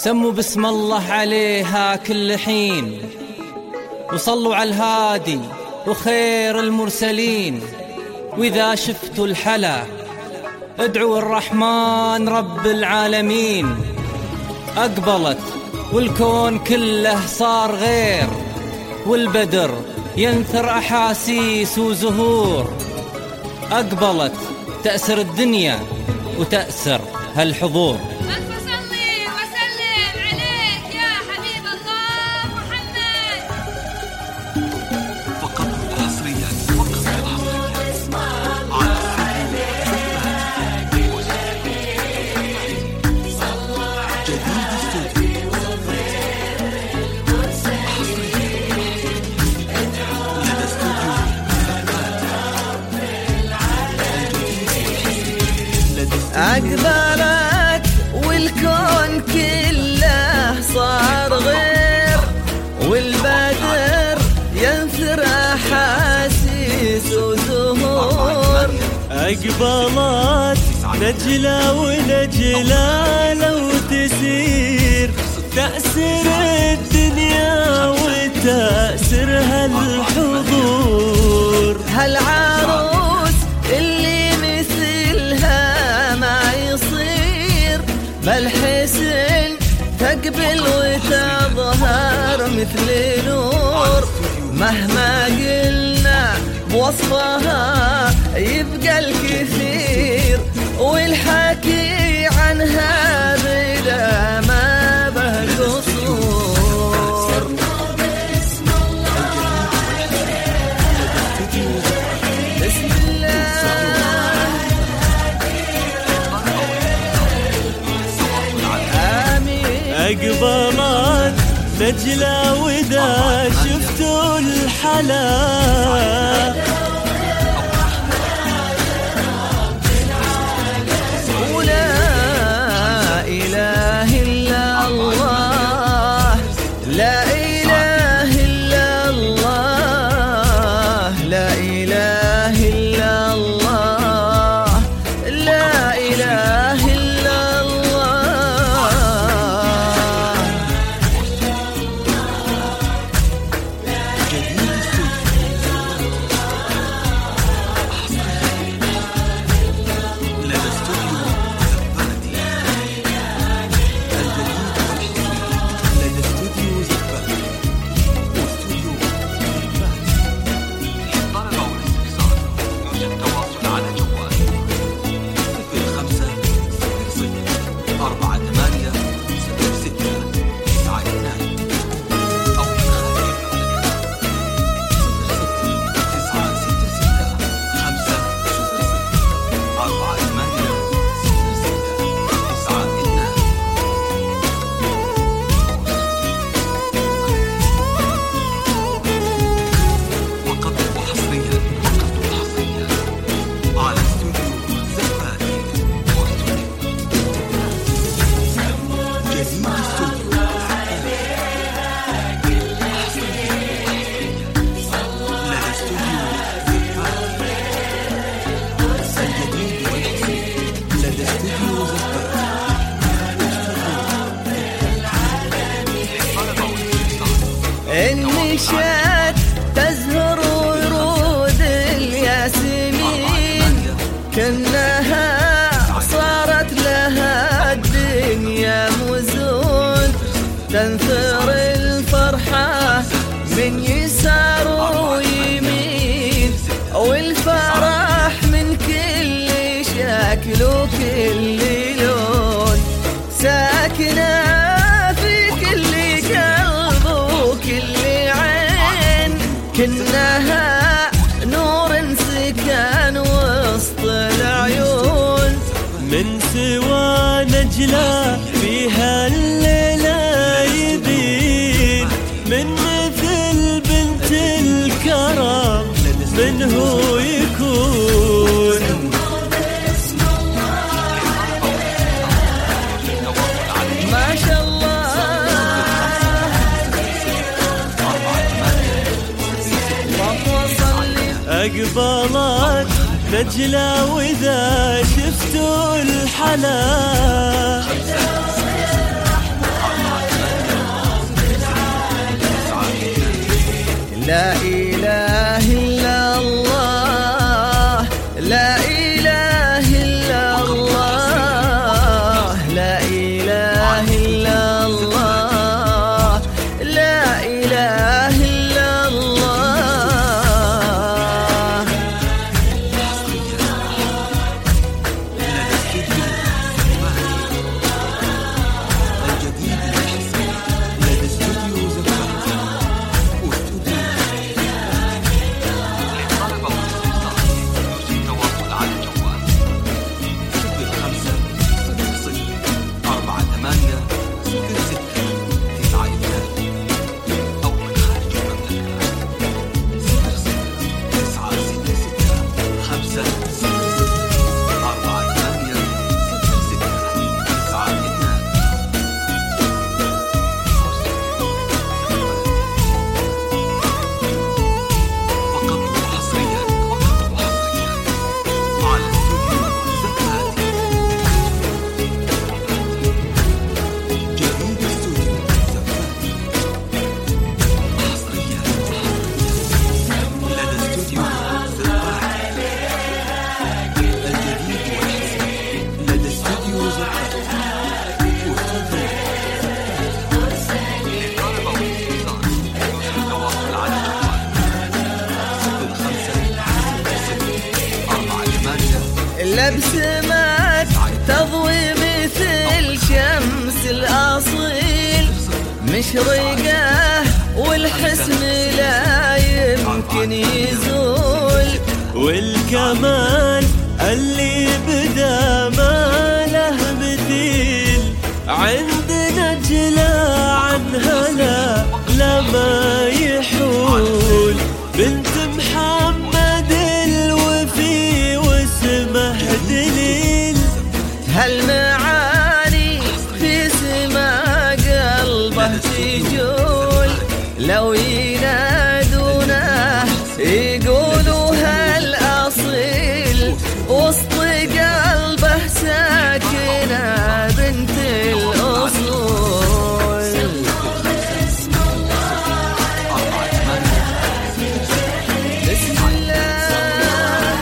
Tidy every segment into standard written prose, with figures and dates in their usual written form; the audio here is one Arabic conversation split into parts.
سموا بسم الله عليها كل حين، وصلوا على الهادي وخير المرسلين. وإذا شفتوا الحلا ادعوا الرحمن رب العالمين. أقبلت والكون كله صار غير، والبدر ينثر أحاسيس وزهور. أقبلت تأسر الدنيا وتأسر هالحضور. أقبلت والكون كله صار غير، والبدر ينثر أحاسيس وزهور. أقبلت نجلة ونجلة لو تسير، تأسر الدنيا وتأسر هالحضور. هالعروس اللي مثلها ما يصير، بالحسن تقبل وتظهر مثل نور. مهما قلنا بوصفها يبقى الكثير، والحكي عنها بلا ما به قصور. بسم الله آمين. أقبلت نجلة وإذا شفتوا الحلا ولا إله إلا الله، لا إله إلا الله، لا إله إلا الله، لا إله إلا الله. النشاد تزهر ورود الياسمين، كأنها صارت لها الدنيا مزون. تنثر الفرحة من يسار ويمين، والفرح من كل شكل وكل لون. ساكنة في كل قلب وكل عين، كأنها نور سكن وسط العيون. من سوى نجلة فيها الليلة يبين، من مثل بنت الكرم من هو يكون. ما شاء الله أقبلت نجلة وإذا شفتوا الحلا لا إله إلا الله، لا إله إلا الله، لا إله إلا الله، لا إله إلا الله. لدى استوديو زفاتي واستوديو للطلبة والاستفسار يرجى التواصل على الجوال 0500480692 أو من خارج لبسمك تضوي مثل شمس الأصيل، مشرقة والحسن لا يمكن يزول، والكمال اللي بدا ما له مثيل، عندنا جلا عنها لا ما يحول، بنت محمد الوفي واسمه دليل، هالمعاني في سما قلبه تجول، لو ينادونه يقولوا هالأصيل، وسط قلبه ساكنة بنت الأصول. بسم الله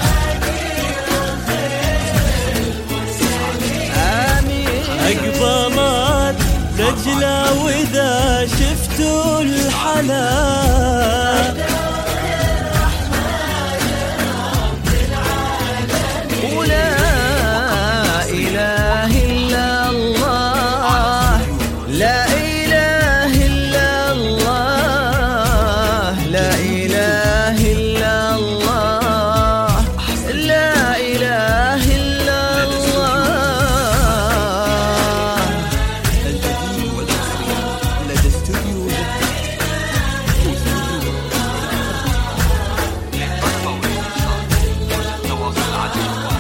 آمين. أقبلت نجلة وإذا شفتوا الحلا، ولا إله إلا الله، لا إله إلا الله، لا إله إلا الله، لا إله إلا الله. الجديد والحصري لدى استوديو زفاتي واستوديو للطلبة والاستفسار يرجى التواصل على الجوال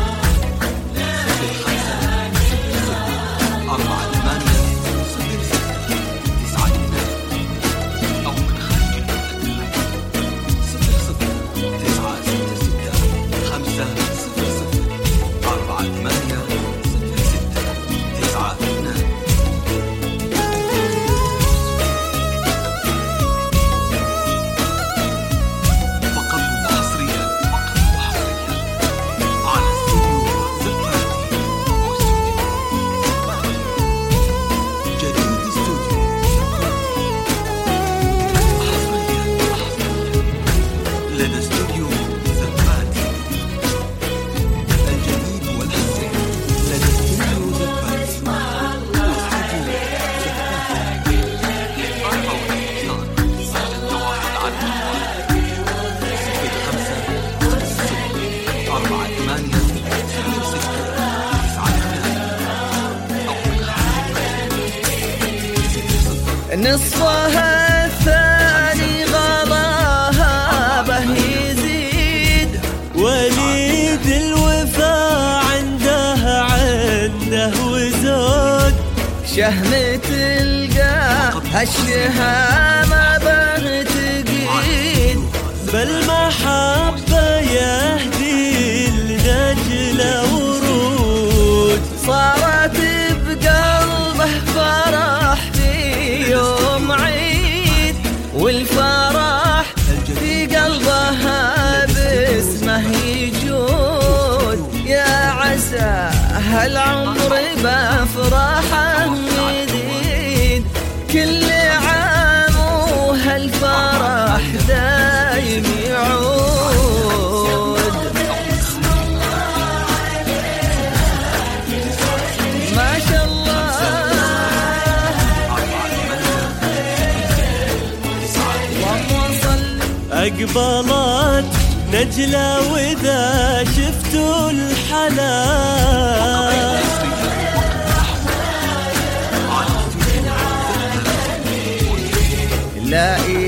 0500480692 أو من خارج المملكة 0500480692. فقط وحصريا على استوديو زفاتي واستوديو جديد استوديو حصريا لدى استوديو زفاتي. الجديد والحصري لدى استوديو زفاتي واستوديو للطلبة والاستفسار يرجى التواصل على الجوال 0500480692 أو من خارج نصفها الثاني غلاها به يزيد، وليد الوفا عنده وزود، شهمة تلقى هالشهامة به تقيد، بالمحبة يهدي لنجلة ورود، صارت بقلبه فرح في يوم عيد، والفرح بأفراحه يزيد كل عام وهالفرح دايم يعود. ما شاء الله اللهم صل. أقبلت نجلة وإذا شفتوا الحلا لا